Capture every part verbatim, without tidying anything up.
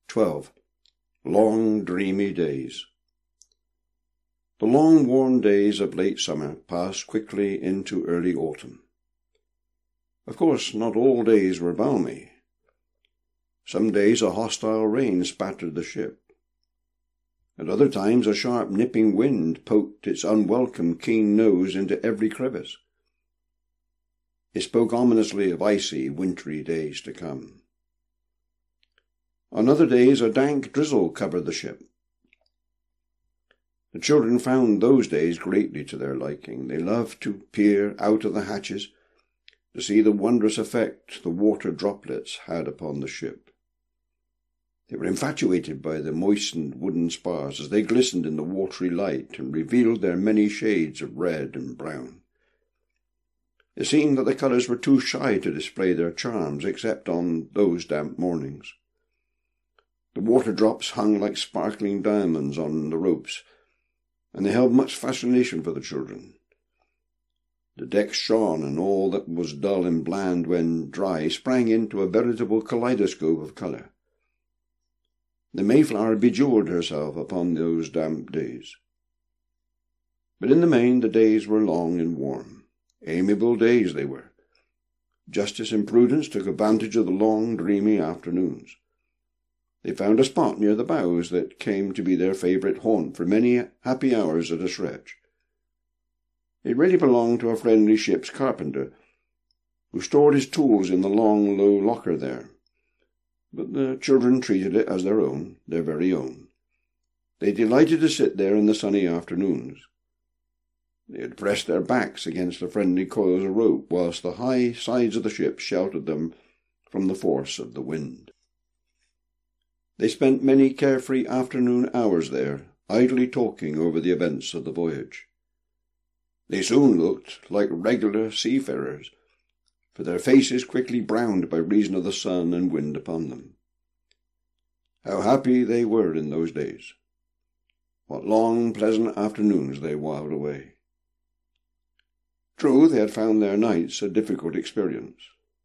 twelve. Long, dreamy days. The long, warm days of late summer passed quickly into early autumn. Of course, not all days were balmy. Some days a hostile rain spattered the ship. At other times a sharp nipping wind poked its unwelcome keen nose into every crevice. It spoke ominously of icy, wintry days to come. On other days a dank drizzle covered the ship. The children found those days greatly to their liking. They loved to peer out of the hatches to see the wondrous effect the water droplets had upon the ship. They were infatuated by the moistened wooden spars as they glistened in the watery light and revealed their many shades of red and brown. It seemed that the colours were too shy to display their charms except on those damp mornings. The water drops hung like sparkling diamonds on the ropes, and they held much fascination for the children. The decks shone, and all that was dull and bland when dry sprang into a veritable kaleidoscope of colour. The Mayflower bejewelled herself upon those damp days. But in the main the days were long and warm. Amiable days they were. Justice and Prudence took advantage of the long, dreamy afternoons. They found a spot near the bows that came to be their favourite haunt for many happy hours at a stretch. It really belonged to a friendly ship's carpenter, who stored his tools in the long, low locker there. But the children treated it as their own, their very own. They delighted to sit there in the sunny afternoons. They had pressed their backs against the friendly coils of rope, whilst the high sides of the ship sheltered them from the force of the wind. They spent many carefree afternoon hours there, idly talking over the events of the voyage. They soon looked like regular seafarers, for their faces quickly browned by reason of the sun and wind upon them. How happy they were in those days! What long, pleasant afternoons they whiled away! True, they had found their nights a difficult experience.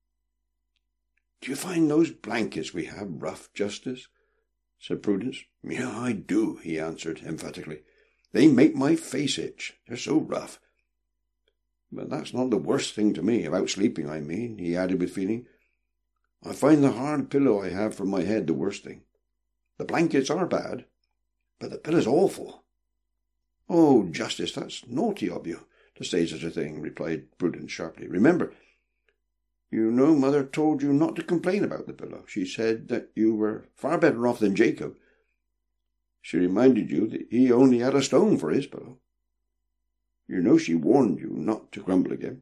"Do you find those blankets we have rough, Justice?" said Prudence. "Yeah, I do," he answered emphatically. "They make my face itch. They're so rough. But that's not the worst thing to me, about sleeping, I mean," he added with feeling. "I find the hard pillow I have for my head the worst thing. The blankets are bad, but the pillow's awful." "Oh, Justice, that's naughty of you to say such a thing," replied Prudence sharply. "Remember, you know Mother told you not to complain about the pillow. She said that you were far better off than Jacob. She reminded you that he only had a stone for his pillow. You know she warned you not to grumble again."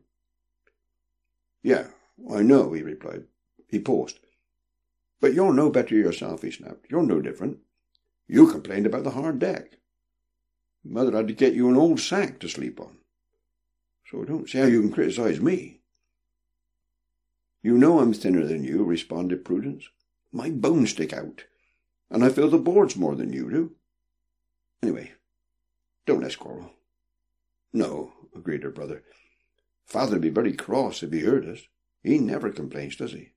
"Yeah, I know," he replied. He paused. "But you're no better yourself," he snapped. "You're no different. You complained about the hard deck. Mother had to get you an old sack to sleep on. So don't see how you can criticize me." "You know I'm thinner than you," responded Prudence. "My bones stick out, and I feel the boards more than you do. Anyway, don't let's quarrel." "No," agreed her brother. "Father'd be very cross if he heard us. He never complains, does he?"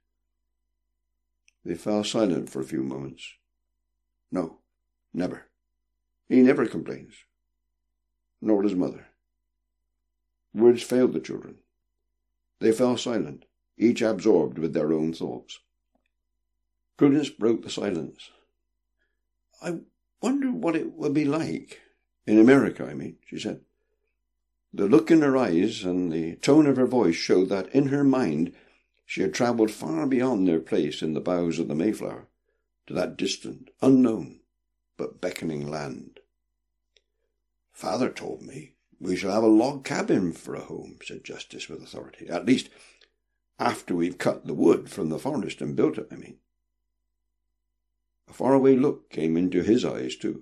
They fell silent for a few moments. "No, never. He never complains. Nor does Mother." Words failed the children. They fell silent, each absorbed with their own thoughts. Prudence broke the silence. "I wonder what it would be like in America, I mean," she said. The look in her eyes and the tone of her voice showed that in her mind she had travelled far beyond their place in the bows of the Mayflower, to that distant, unknown, but beckoning land. "Father told me we shall have a log cabin for a home," said Justice with authority. "At least, after we've cut the wood from the forest and built it, I mean." A faraway look came into his eyes, too.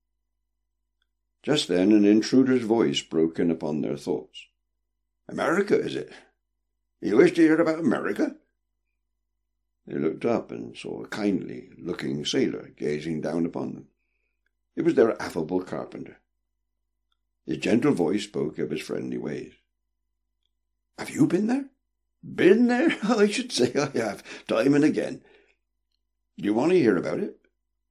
Just then an intruder's voice broke in upon their thoughts. "America, is it? You wish to hear about America?" They looked up and saw a kindly-looking sailor gazing down upon them. It was their affable carpenter. His gentle voice spoke of his friendly ways. "Have you been there?" "Been there? I should say I have, time and again. Do you want to hear about it?"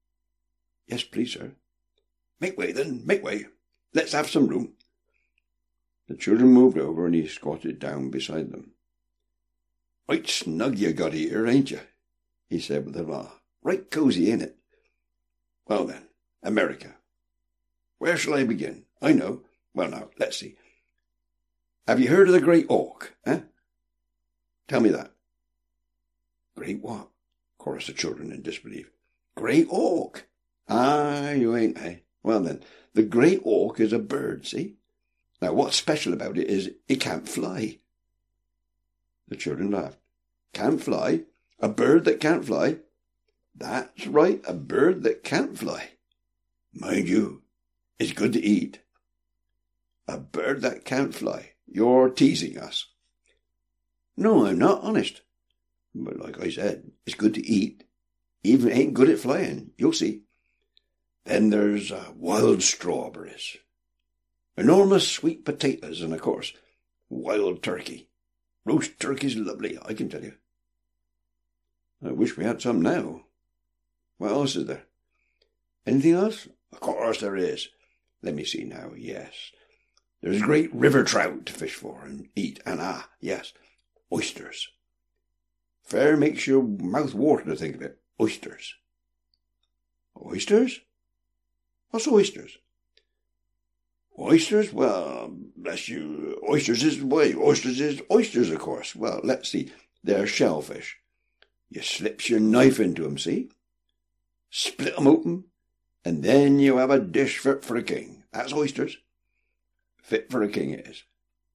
Yes, please, sir. Make way, then, make way. Let's have some room. The children moved over, and he squatted down beside them. Right snug you got here, ain't you? He said with a laugh. Right cosy, ain't it? Well then, America. Where shall I begin? I know. Well now, let's see. Have you heard of the Great Auk, eh? Tell me that. Great what? Chorused the children in disbelief. Great Auk. Ah, you ain't, eh? Well then, the Great Auk is a bird, see? Now what's special about it is it can't fly. The children laughed. Can't fly? A bird that can't fly? That's right, a bird that can't fly. Mind you, it's good to eat. A bird that can't fly. You're teasing us. No, I'm not, honest. But like I said, it's good to eat. Even if it ain't good at flying, you'll see. Then there's uh, wild strawberries. Enormous sweet potatoes, and of course, wild turkey. Roast turkey's lovely, I can tell you. I wish we had some now. What else is there? Anything else? Of course there is. Let me see now, yes. There's great river trout to fish for and eat, and ah, yes, oysters. Fair makes your mouth water to think of it. Oysters. Oysters? What's oysters? Oysters? Well, bless you, oysters is, well, oysters is oysters, of course. Well, let's see, they're shellfish. You slips your knife into 'em, see? Split 'em open, and then you have a dish fit for a king. That's oysters. Fit for a king it is.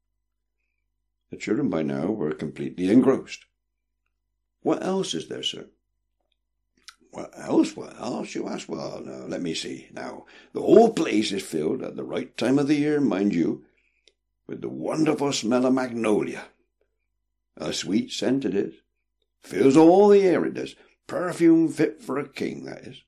The children by now were completely engrossed. What else is there, sir? What else? What else, you ask? Well, now, let me see. Now, the whole place is filled at the right time of the year, mind you, with the wonderful smell of magnolia. A sweet scent it is. Fills all the air, it does. Perfume fit for a king, that is.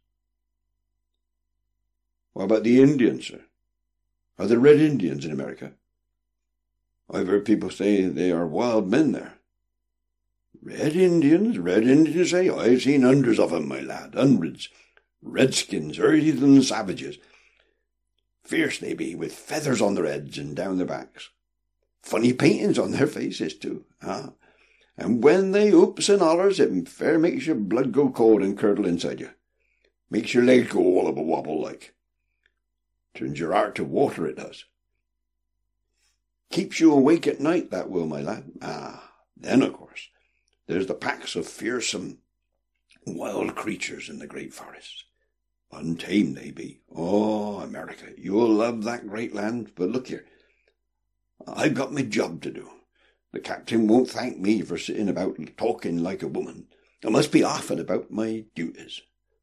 What about the Indians, sir? Are there red Indians in America? I've heard people say they are wild men there. Red Indians, red Indians, say? I've seen hundreds of 'em, my lad, hundreds. Redskins, heathen savages. Fierce they be, with feathers on their heads and down their backs. Funny paintings on their faces, too. Ah. And when they oops and hollers, it fair makes your blood go cold and curdle inside you. Makes your legs go all of a wobble like. Turns your heart to water, it does. Keeps you awake at night, that will, my lad. Ah, then, of course, there's the packs of fearsome wild creatures in the great forests. Untamed they be. Oh, America, you'll love that great land. But look here, I've got my job to do. The captain won't thank me for sitting about and talking like a woman. I must be off and about my duties.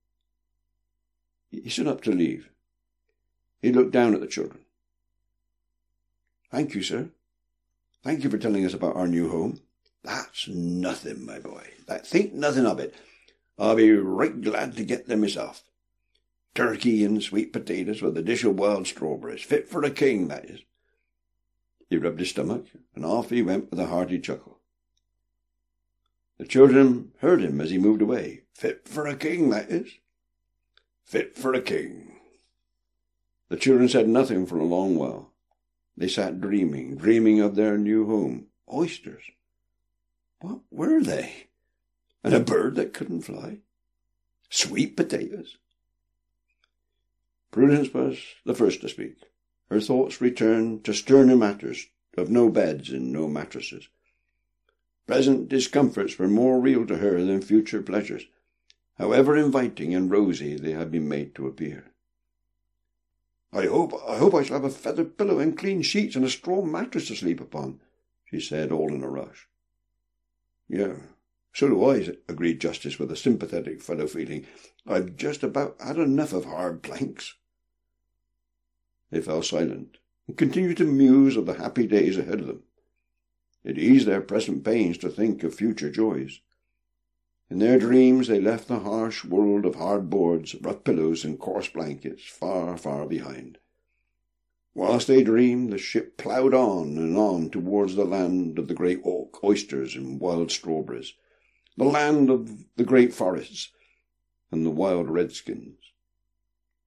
He stood up to leave. He looked down at the children. Thank you, sir. Thank you for telling us about our new home. That's nothing, my boy. That, think nothing of it. I'll be right glad to get them myself. Turkey and sweet potatoes with a dish of wild strawberries, fit for a king, that is. He rubbed his stomach, and off he went with a hearty chuckle. The children heard him as he moved away. Fit for a king, that is. Fit for a king. The children said nothing for a long while. They sat dreaming, dreaming of their new home. Oysters. What were they? And a bird that couldn't fly? Sweet potatoes. Prudence was the first to speak. Her thoughts returned to sterner matters of no beds and no mattresses. Present discomforts were more real to her than future pleasures, however inviting and rosy they had been made to appear. I hope, I hope I shall have a feather pillow and clean sheets and a straw mattress to sleep upon, she said, all in a rush. Yeah, so do I, agreed Justice with a sympathetic fellow feeling. I've just about had enough of hard planks. They fell silent, and continued to muse of the happy days ahead of them. It eased their present pains to think of future joys. In their dreams they left the harsh world of hard boards, rough pillows, and coarse blankets far, far behind. Whilst they dreamed, the ship ploughed on and on towards the land of the great auk, oysters, and wild strawberries, the land of the great forests and the wild redskins.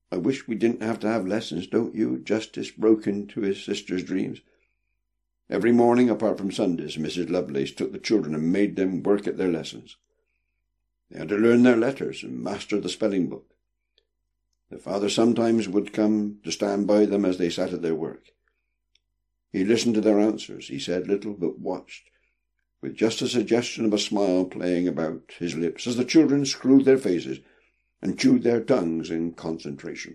I wish we didn't have to have lessons, don't you?" Justice broke into his sister's dreams. Every morning, apart from Sundays, Missus Lovelace took the children and made them work at their lessons. They had to learn their letters and master the spelling book. Their father sometimes would come to stand by them as they sat at their work. He listened to their answers. He said little, but watched, with just a suggestion of a smile playing about his lips, as the children screwed their faces and chewed their tongues in concentration.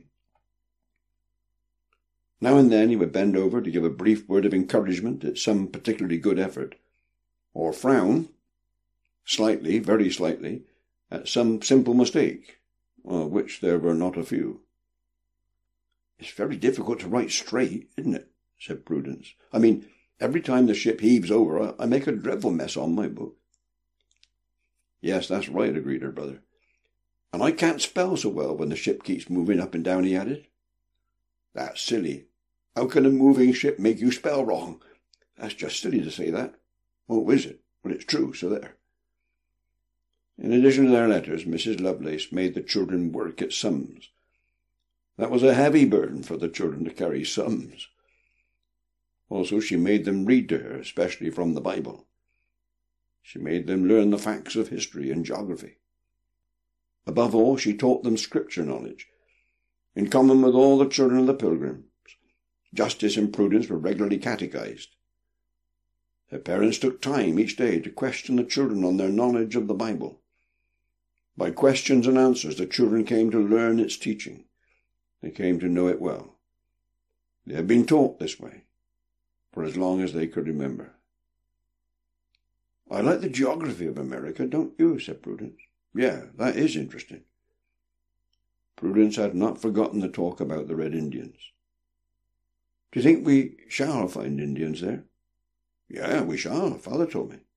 Now and then he would bend over to give a brief word of encouragement at some particularly good effort, or frown, slightly, very slightly, at some simple mistake, of which there were not a few. "It's very difficult to write straight, isn't it?" said Prudence. "I mean, every time the ship heaves over, I make a dreadful mess on my book." "Yes, that's right," agreed her brother. "And I can't spell so well when the ship keeps moving up and down," he added. "That's silly. How can a moving ship make you spell wrong? That's just silly to say that." "Oh, is it? Well, it's true, so there." In addition to their letters, Missus Lovelace made the children work at sums. That was a heavy burden for the children to carry, sums. Also, she made them read to her, especially from the Bible. She made them learn the facts of history and geography. Above all, she taught them scripture knowledge, in common with all the children of the Pilgrims. Justice and Prudence were regularly catechized. Their parents took time each day to question the children on their knowledge of the Bible. By questions and answers, the children came to learn its teaching. They came to know it well. They had been taught this way for as long as they could remember. "I like the geography of America, don't you?" said Prudence. "Yeah, that is interesting." Prudence had not forgotten the talk about the Red Indians. "Do you think we shall find Indians there?" "Yeah, we shall, Father told me."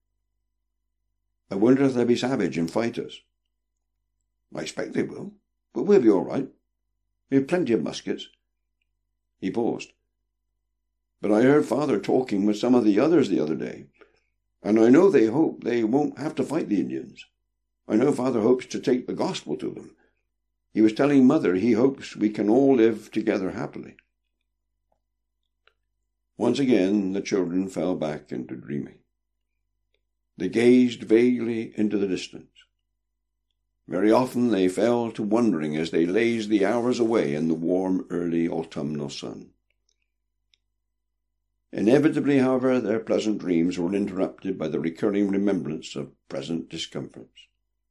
"I wonder if they'll be savage and fight us." "I expect they will, but we'll be all right. We have plenty of muskets." He paused. "But I heard Father talking with some of the others the other day, and I know they hope they won't have to fight the Indians. I know Father hopes to take the gospel to them. He was telling Mother he hopes we can all live together happily." Once again the children fell back into dreaming. They gazed vaguely into the distance. Very often they fell to wondering as they lazed the hours away in the warm early autumnal sun. Inevitably, however, their pleasant dreams were interrupted by the recurring remembrance of present discomforts.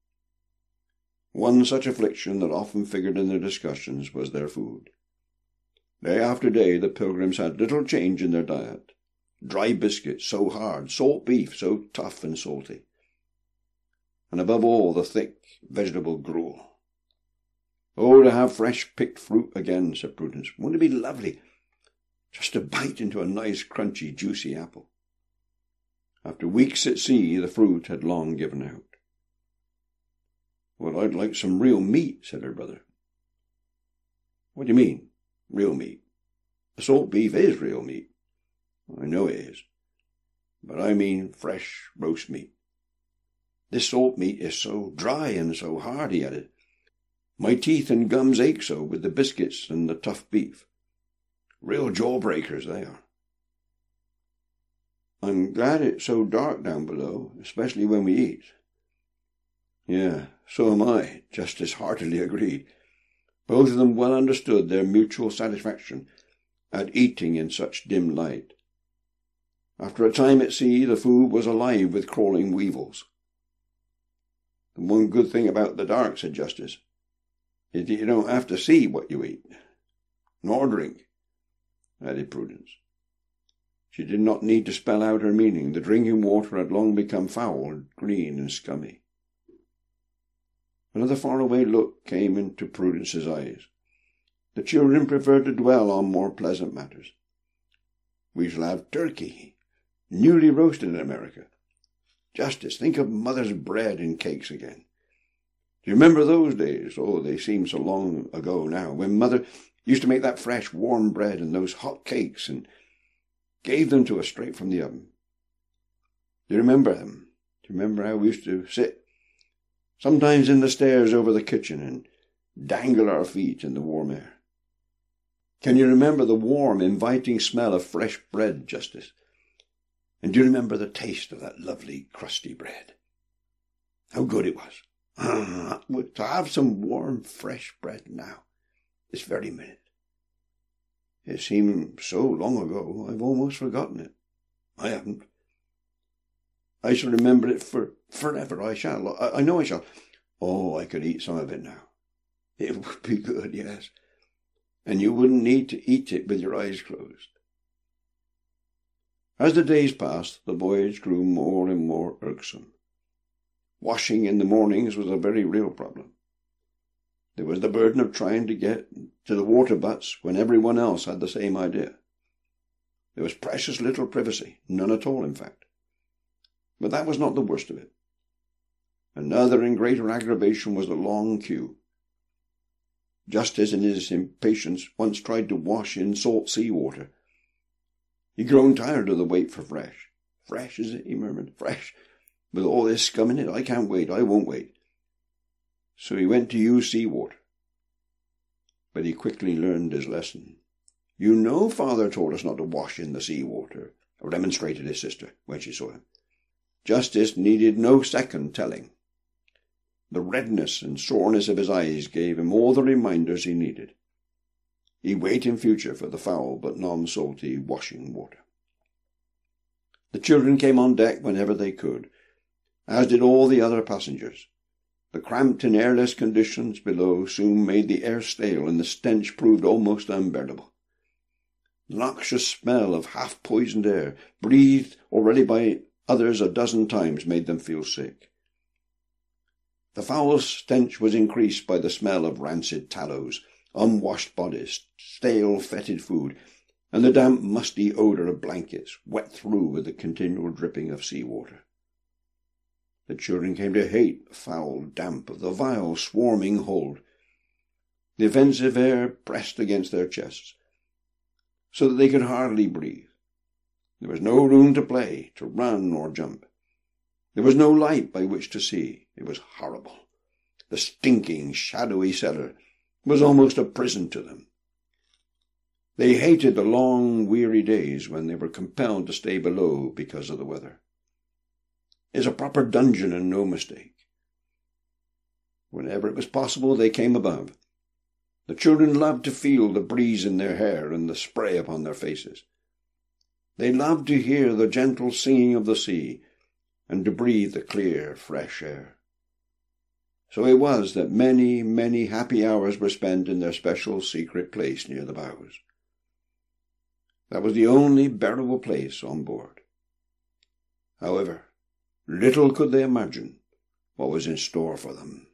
One such affliction that often figured in their discussions was their food. Day after day the Pilgrims had little change in their diet. Dry biscuits so hard, salt beef so tough and salty, and above all the thick vegetable gruel. "Oh, to have fresh picked fruit again," said Prudence. "Wouldn't it be lovely? Just to bite into a nice crunchy juicy apple." After weeks at sea, the fruit had long given out. "Well, I'd like some real meat," said her brother. "What do you mean, real meat?" "The salt beef is real meat." "I know it is. But I mean fresh roast meat. This salt meat is so dry and so hard," he added. "My teeth and gums ache so with the biscuits and the tough beef. Real jawbreakers they are." "I'm glad it's so dark down below, especially when we eat." "Yeah, so am I," Justice heartily agreed. Both of them well understood their mutual satisfaction at eating in such dim light. After a time at sea, the food was alive with crawling weevils. "The one good thing about the dark," said Justice, "is that you don't have to see what you eat. Nor drink," added Prudence. She did not need to spell out her meaning. The drinking water had long become foul, green, and scummy. Another faraway look came into Prudence's eyes. The children preferred to dwell on more pleasant matters. "We shall have turkey, newly roasted in America. Justice, think of Mother's bread and cakes again. Do you remember those days? Oh, they seem so long ago now, when Mother used to make that fresh, warm bread and those hot cakes and gave them to us straight from the oven. Do you remember them? Do you remember how we used to sit sometimes in the stairs over the kitchen and dangle our feet in the warm air. Can you remember the warm, inviting smell of fresh bread, Justice? And do you remember the taste of that lovely, crusty bread? How good it was. Ah, to have some warm, fresh bread now, this very minute. It seemed so long ago, I've almost forgotten it. I haven't. I shall remember it for forever. I shall. I, I know I shall. Oh, I could eat some of it now. It would be good, yes. And you wouldn't need to eat it with your eyes closed. As the days passed, the voyage grew more and more irksome. Washing in the mornings was a very real problem. There was the burden of trying to get to the water butts when everyone else had the same idea. There was precious little privacy, none at all, in fact. But that was not the worst of it. Another and greater aggravation was the long queue. Justice, in his impatience, once tried to wash in salt sea water. He'd grown tired of the wait for fresh. Fresh, is it? He murmured. Fresh. With all this scum in it, I can't wait. I won't wait. So he went to use sea water. But he quickly learned his lesson. You know Father told us not to wash in the sea water, remonstrated his sister when she saw him. Justice needed no second telling. The redness and soreness of his eyes gave him all the reminders he needed. He'd wait in future for the foul but non-salty washing water. The children came on deck whenever they could, as did all the other passengers. The cramped and airless conditions below soon made the air stale, and the stench proved almost unbearable. The noxious smell of half-poisoned air, breathed already by others a dozen times, made them feel sick. The foul stench was increased by the smell of rancid tallows, unwashed bodies, stale, fetid food, and the damp, musty odour of blankets, wet through with the continual dripping of sea-water. The children came to hate the foul damp of the vile, swarming hold. The offensive air pressed against their chests, so that they could hardly breathe. There was no room to play, to run or jump. There was no light by which to see. It was horrible. The stinking, shadowy cellar was almost a prison to them. They hated the long, weary days when they were compelled to stay below because of the weather. It's a proper dungeon and no mistake. Whenever it was possible, they came above. The children loved to feel the breeze in their hair and the spray upon their faces. They loved to hear the gentle singing of the sea and to breathe the clear, fresh air. So it was that many, many happy hours were spent in their special secret place near the bows. That was the only bearable place on board. However, little could they imagine what was in store for them.